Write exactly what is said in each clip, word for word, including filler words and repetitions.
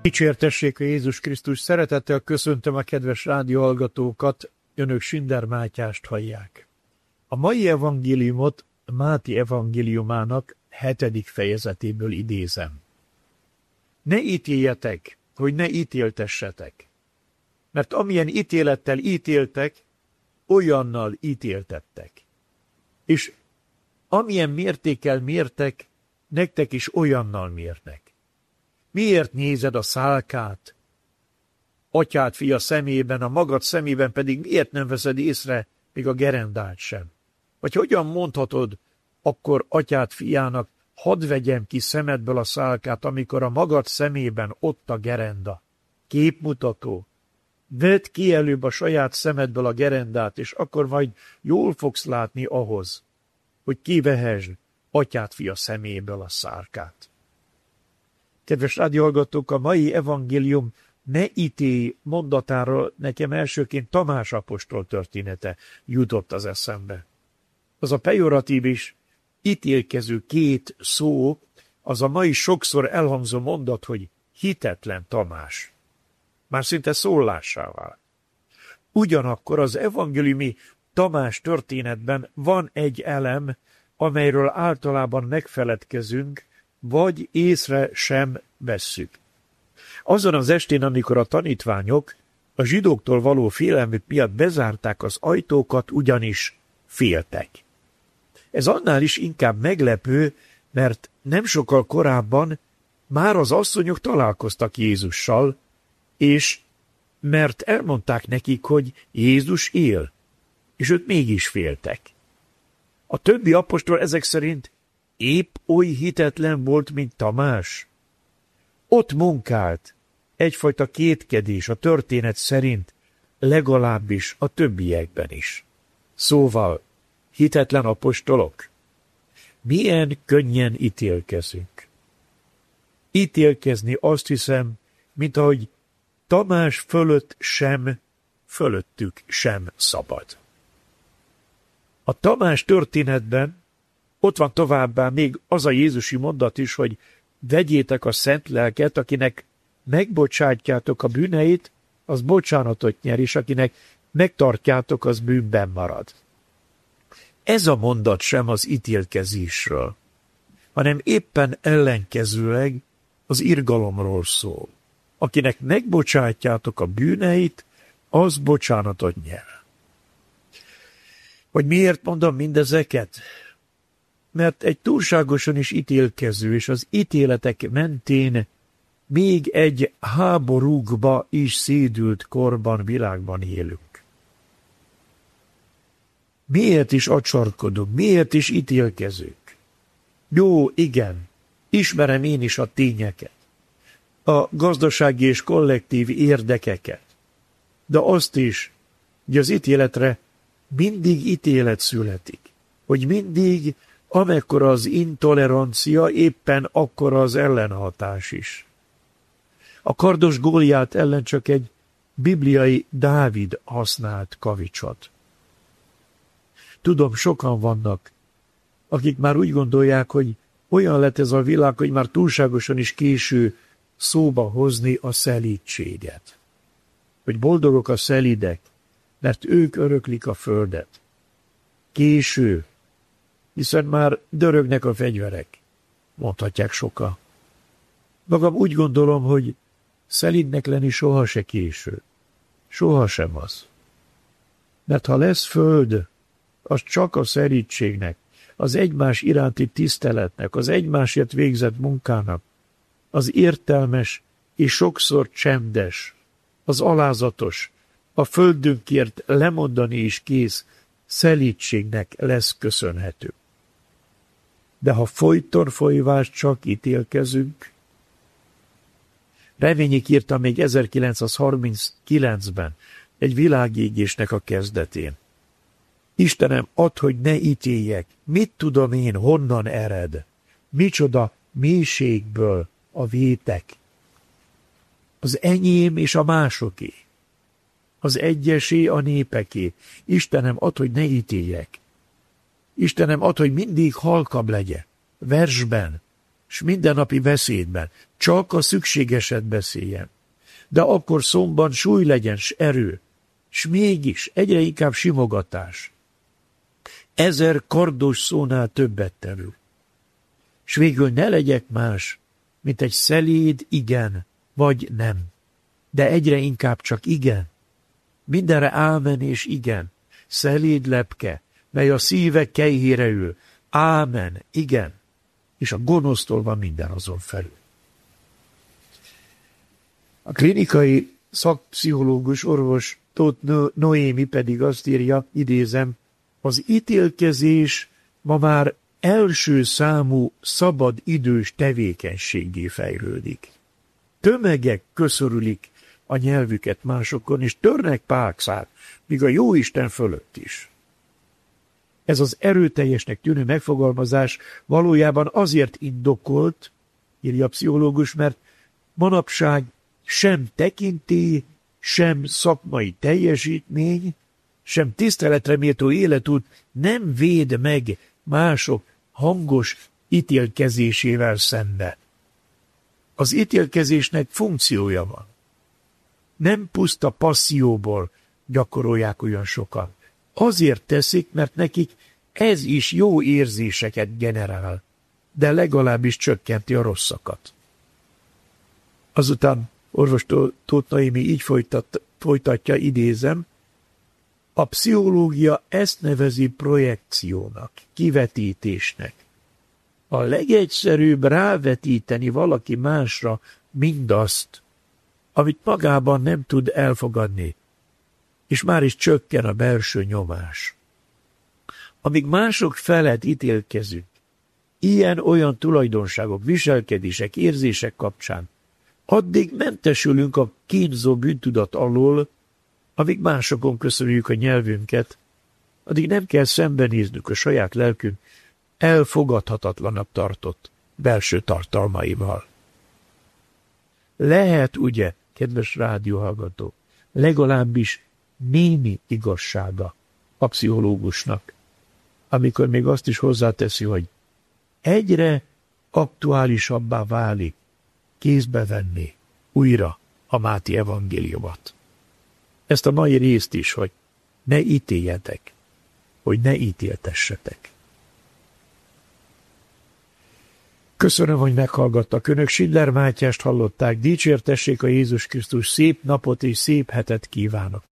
Dicsértessék a Jézus Krisztus, szeretettel köszöntöm a kedves rádióhallgatókat, önök Sinder Mátyást hallják. A mai evangéliumot Máté evangéliumának hetedik fejezetéből idézem. Ne ítéljetek, hogy ne ítéltessetek, mert amilyen ítélettel ítéltek, olyannal ítéltettek. És amilyen mértékkel mértek, nektek is olyannal mérnek. Miért nézed a szálkát, atyád fia szemében, a magad szemében pedig miért nem veszed észre még a gerendát sem? Vagy hogyan mondhatod akkor atyád fiának, hadd vegyem ki szemedből a szálkát, amikor a magad szemében ott a gerenda? Képmutató. Vedd ki előbb a saját szemedből a gerendát, és akkor majd jól fogsz látni ahhoz, hogy kivehesd atyád fia szeméből a szálkát. Kedves rádióhallgatók, a mai evangélium ne ítélj mondatáról nekem elsőként Tamás apostol története jutott az eszembe. Az a pejoratív is ítélkező két szó, az a mai sokszor elhangzó mondat, hogy hitetlen Tamás. Már szinte szólássá vált. Ugyanakkor az evangéliumi Tamás történetben van egy elem, amelyről általában megfeledkezünk, vagy észre sem vesszük. Azon az estén, amikor a tanítványok a zsidóktól való félelmük miatt bezárták az ajtókat, ugyanis féltek. Ez annál is inkább meglepő, mert nem sokkal korábban már az asszonyok találkoztak Jézussal, és mert elmondták nekik, hogy Jézus él, és őt mégis féltek. A többi apostol ezek szerint épp oly hitetlen volt, mint Tamás. Ott munkált egyfajta kétkedés a történet szerint, legalábbis a többiekben is. Szóval, hitetlen apostolok, milyen könnyen ítélkezünk. Ítélkezni azt hiszem, mint ahogy Tamás fölött sem, fölöttük sem szabad. A Tamás történetben ott van továbbá még az a jézusi mondat is, hogy vegyétek a szent lelket, akinek megbocsátjátok a bűneit, az bocsánatot nyer, és akinek megtartjátok, az bűnben marad. Ez a mondat sem az ítélkezésről, hanem éppen ellenkezőleg az irgalomról szól. Akinek megbocsátjátok a bűneit, az bocsánatot nyer. Hogy miért mondom mindezeket? Mert egy túlságosan is ítélkező, és az ítéletek mentén még egy háborúkba is szédült korban, világban élünk. Miért is acsarkodunk, miért is ítélkezünk? Jó, igen, ismerem én is a tényeket, a gazdasági és kollektív érdekeket, de azt is, hogy az ítéletre mindig ítélet születik, hogy mindig amekkora az intolerancia, éppen akkora az ellenhatás is. A kardos Góliát ellen csak egy bibliai Dávid használt kavicsot. Tudom, sokan vannak, akik már úgy gondolják, hogy olyan lett ez a világ, hogy már túlságosan is késő szóba hozni a szelídséget. Hogy boldogok a szelídek, mert ők öröklik a földet. Késő, hiszen már dörögnek a fegyverek, mondhatják sokan. Magam úgy gondolom, hogy szelídnek lenni soha se késő. Soha sem az. Mert ha lesz föld, az csak a szelídségnek, az egymás iránti tiszteletnek, az egymásért végzett munkának, az értelmes és sokszor csendes, az alázatos, a földünkért lemondani is kész szelídségnek lesz köszönhető. De ha folyton folyvás csak ítélkezünk, Reményik írta még ezerkilencszázharminckilencben egy világégésnek a kezdetén. Istenem, add, hogy ne ítéljek, mit tudom én, honnan ered, micsoda mélységből a vétek. Az enyém és a másoké, az egyesé a népeké. Istenem, add, hogy ne ítéljek. Istenem, add, hogy mindig halkabb legyen, versben, s mindennapi beszédben csak a szükségeset beszéljen. De akkor szomban súly legyen, s erő, s mégis egyre inkább simogatás. Ezer kardos szónál többet terül. S végül ne legyek más, mint egy szeléd igen, vagy nem. De egyre inkább csak igen. Mindenre ámen és igen. Szeléd lepke, mely a szívek kejhére ül. Ámen, igen. És a gonosztól van minden azon felül. A klinikai szakpszichológus orvos Tóth Noémi pedig azt írja, idézem, az ítélkezés ma már első számú szabad idős tevékenységgé fejlődik. Tömegek köszörülik a nyelvüket másokon, és törnek pákszát, míg a jóisten fölött is. Ez az erőteljesnek tűnő megfogalmazás valójában azért indokolt, írja a pszichológus, mert manapság sem tekintély, sem szakmai teljesítmény, sem tiszteletre méltó életút nem véd meg mások hangos ítélkezésével szembe. Az ítélkezésnek funkciója van. Nem puszta passzióból gyakorolják olyan sokan. Azért teszik, mert nekik ez is jó érzéseket generál, de legalábbis csökkenti a rosszakat. Azután orvos Tóth Noémi így folytat, folytatja, idézem, a pszichológia ezt nevezi projekciónak, kivetítésnek. A legegyszerűbb rávetíteni valaki másra mindazt, amit magában nem tud elfogadni, és már is csökken a belső nyomás. Amíg mások felett ítélkezünk, ilyen-olyan tulajdonságok, viselkedések, érzések kapcsán, addig mentesülünk a kínzó bűntudat alól, amíg másokon köszönjük a nyelvünket, addig nem kell szembenéznünk a saját lelkünk elfogadhatatlanabb tartott belső tartalmaival. Lehet, ugye, kedves rádióhallgató, legalábbis némi igazsága a pszichológusnak, amikor még azt is hozzáteszi, hogy egyre aktuálisabbá válik kézbe venni újra a Máté evangéliumot. Ezt a mai részt is, hogy ne ítéljetek, hogy ne ítéltessetek. Köszönöm, hogy meghallgattak. Önök Schindler Mátyást hallották. Dicsértessék a Jézus Krisztus, szép napot és szép hetet kívánok.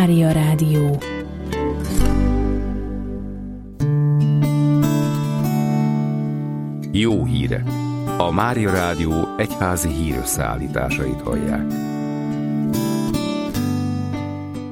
Mária Rádió. Jó hírek! A Mária Rádió egyházi hírösszeállításait hallják.